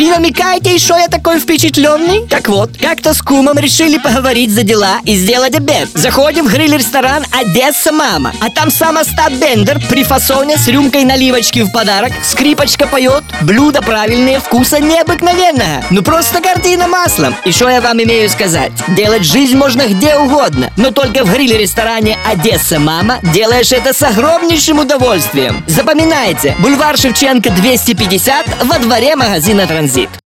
Вы намекаете, что я такой впечатленный? Так вот, как-то с кумом решили поговорить за дела и сделать обед. Заходим в гриль-ресторан «Одесса, мама». А там сам Остап Бендер при фасоне с рюмкой наливочки в подарок. Скрипочка поет. Блюда правильные, вкуса необыкновенного. Ну просто картина маслом. И что я вам имею сказать? Делать жизнь можно где угодно, но только в гриль-ресторане «Одесса, мама» делаешь это с огромнейшим удовольствием. Запоминайте, бульвар Шевченко 250 во дворе магазина «Транзит».